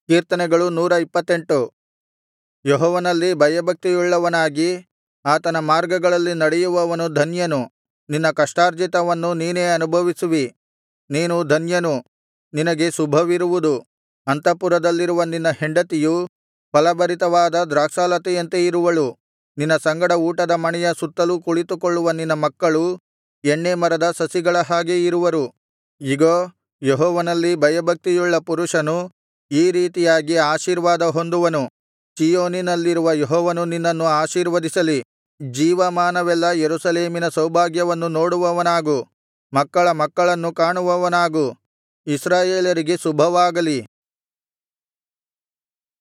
ಕೀರ್ತನೆಗಳು 128. ಯೆಹೋವನಲ್ಲಿ ಭಯಭಕ್ತಿಯುಳ್ಳವನಾಗಿ ಆತನ ಮಾರ್ಗಗಳಲ್ಲಿ ನಡೆಯುವವನು ಧನ್ಯನು. ನಿನ್ನ ಕಷ್ಟಾರ್ಜಿತವನ್ನು ನೀನೇ ಅನುಭವಿಸುವಿ, ನೀನು ಧನ್ಯನು, ನಿನಗೆ ಶುಭವಿರುವುದು. ಅಂತಃಪುರದಲ್ಲಿರುವ ನಿನ್ನ ಹೆಂಡತಿಯು ಫಲಭರಿತವಾದ ದ್ರಾಕ್ಷಾಲತೆಯಂತೆ ಇರುವಳು. ನಿನ್ನ ಸಂಗಡ ಊಟದ ಮಣೆಯ ಸುತ್ತಲೂ ಕುಳಿತುಕೊಳ್ಳುವ ನಿನ್ನ ಮಕ್ಕಳು ಎಣ್ಣೇ ಮರದ ಸಸಿಗಳ ಹಾಗೆ ಇರುವರು. ಇಗೋ, ಯೆಹೋವನಲ್ಲಿ ಭಯಭಕ್ತಿಯುಳ್ಳ ಪುರುಷನು ಈ ರೀತಿಯಾಗಿ ಆಶೀರ್ವಾದ ಹೊಂದುವನು. ಚೀಯೋನಿನಲ್ಲಿರುವ ಯೆಹೋವನು ನಿನ್ನನ್ನು ಆಶೀರ್ವದಿಸಲಿ. ಜೀವಮಾನವೆಲ್ಲಾ ಯೆರೂಸಲೇಮಿನ ಸೌಭಾಗ್ಯವನ್ನು ನೋಡುವವನಾಗು, ಮಕ್ಕಳ ಮಕ್ಕಳನ್ನು ಕಾಣುವವನಾಗು. ಇಸ್ರಾಯೇಲರಿಗೆ ಶುಭವಾಗಲಿ.